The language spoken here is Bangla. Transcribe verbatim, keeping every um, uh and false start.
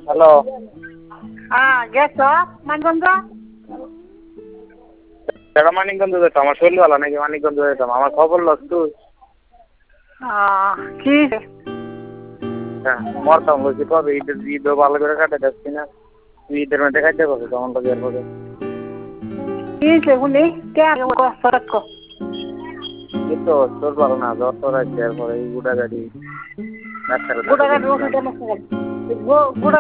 হ্যালো। হ্যাঁ গেছ মানগঞ্জ? কেন মানিকগঞ্জ যেতাম? আমার শরীর ভালো নাকি মানিকগঞ্জ যেতাম? আমার খবর লস তুই। কি হ্যাঁ মরতাম বলছি কবে ঈদের ঈদও ভালো করে কাটে যাচ্ছি না। তুই ঈদের মধ্যে খাইতে পারবো তখন তো বিয়ের পরে। কি শুনি কে সরক এই তো তোর ভালো না জ্বর তোর আছে এরপরে এই গুড়া গাড়ি ডাক্তারের কাছে গুড়া গাড়ি গেছিলাম। ওষুধ গুড়া